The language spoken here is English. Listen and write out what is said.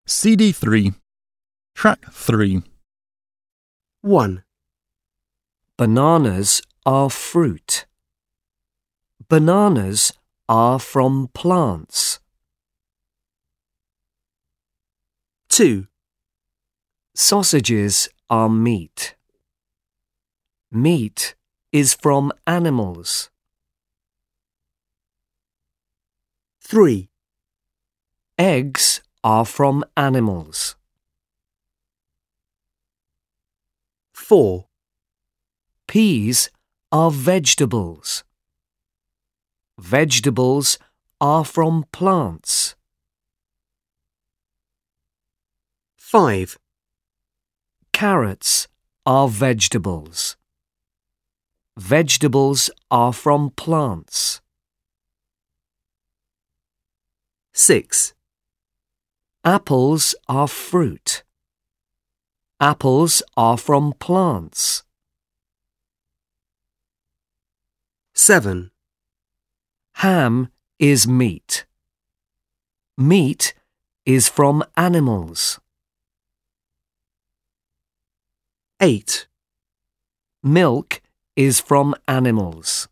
CD3, Track 3. 1. Bananas are fruit. Bananas are from plants. 2. Sausages are meat. Meat is from animals. 3. Eggs are from animals. 4. Peas are vegetables. Vegetables are from plants. 5. Carrots are vegetables. Vegetables are from plants. 6. Apples are fruit. Apples are from plants. 7. Ham is meat. Meat is from animals. 8. Milk is from animals.